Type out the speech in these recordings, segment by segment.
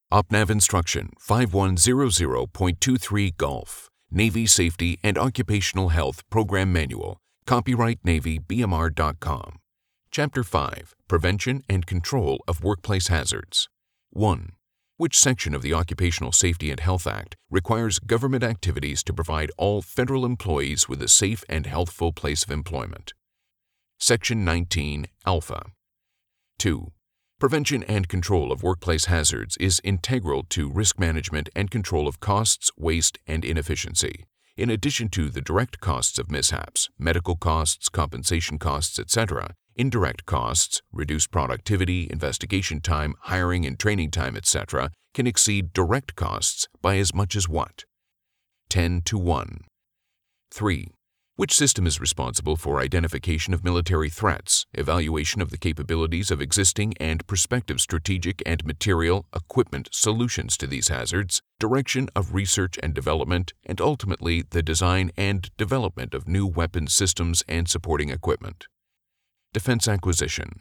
OPNAV Instruction 5100.23 Golf, Navy Safety and Occupational Health Program Manual, copyright NavyBMR.com. Chapter 5, Prevention and Control of Workplace Hazards. 1. Which section of the Occupational Safety and Health Act requires government activities to provide all federal employees with a safe and healthful place of employment? Section 19, Alpha. 2. Prevention and control of workplace hazards is integral to risk management and control of costs, waste, and inefficiency. In addition to the direct costs of mishaps, medical costs, compensation costs, etc., indirect costs, reduced productivity, investigation time, hiring and training time, etc., can exceed direct costs by as much as what? 10 to 1. 3. Which system is responsible for identification of military threats, evaluation of the capabilities of existing and prospective strategic and material equipment solutions to these hazards, direction of research and development, and ultimately the design and development of new weapon systems and supporting equipment? Defense acquisition.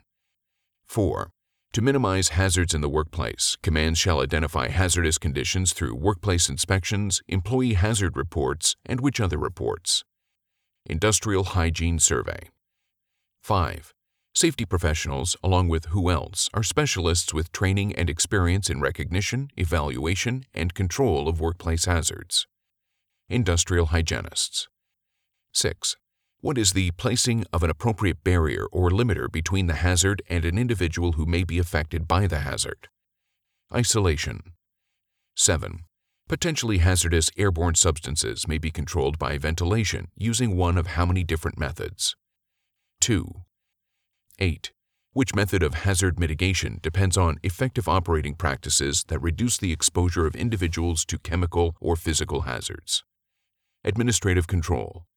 4. To minimize hazards in the workplace, commands shall identify hazardous conditions through workplace inspections, employee hazard reports, and which other reports? Industrial Hygiene Survey. 5. Safety professionals, along with who else, are specialists with training and experience in recognition, evaluation, and control of workplace hazards. Industrial hygienists. 6. What is the placing of an appropriate barrier or limiter between the hazard and an individual who may be affected by the hazard? Isolation. 7. Potentially hazardous airborne substances may be controlled by ventilation using one of how many different methods? 2. 8. Which method of hazard mitigation depends on effective operating practices that reduce the exposure of individuals to chemical or physical hazards? Administrative control.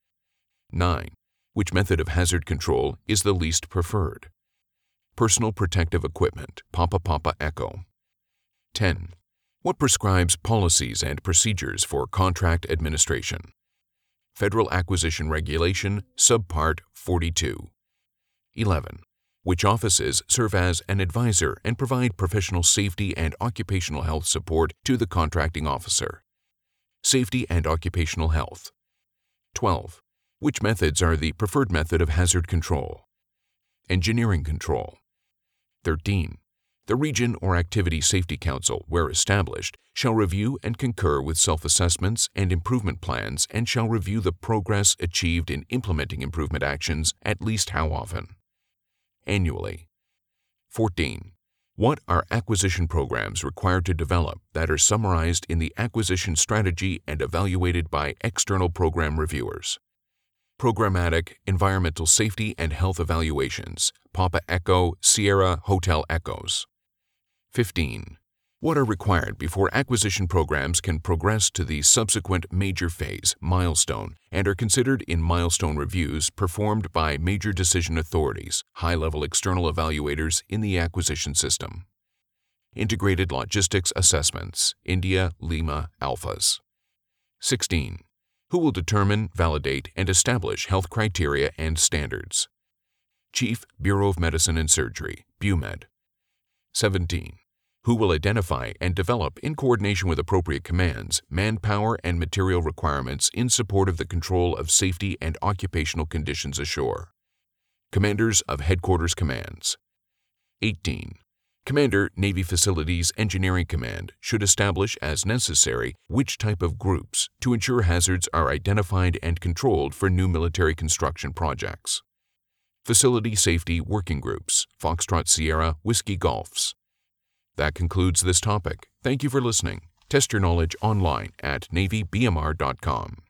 9. Which method of hazard control is the least preferred? Personal protective equipment, Papa Papa Echo. 10. What prescribes policies and procedures for contract administration? Federal Acquisition Regulation, Subpart 42. 11. Which offices serve as an advisor and provide professional safety and occupational health support to the contracting officer? Safety and occupational health. 12. Which methods are the preferred method of hazard control? Engineering control. 13. The Region or Activity Safety Council, where established, shall review and concur with self-assessments and improvement plans and shall review the progress achieved in implementing improvement actions at least how often? Annually. 14. What are acquisition programs required to develop that are summarized in the acquisition strategy and evaluated by external program reviewers? Programmatic Environmental Safety and Health Evaluations, Papa Echo, Sierra Hotel Echoes. 15. What are required before acquisition programs can progress to the subsequent major phase, milestone, and are considered in milestone reviews performed by major decision authorities, high-level external evaluators in the acquisition system? Integrated Logistics Assessments, India Lima Alphas. 16. Who will determine, validate, and establish health criteria and standards? Chief Bureau of Medicine and Surgery, BUMED. 17. Who will identify and develop, in coordination with appropriate commands, manpower and material requirements in support of the control of safety and occupational conditions ashore? Commanders of Headquarters Commands. 18. Commander, Navy Facilities Engineering Command should establish as necessary which type of groups to ensure hazards are identified and controlled for new military construction projects. Facility Safety Working Groups, Foxtrot Sierra, Whiskey Golfs. That concludes this topic. Thank you for listening. Test your knowledge online at NavyBMR.com.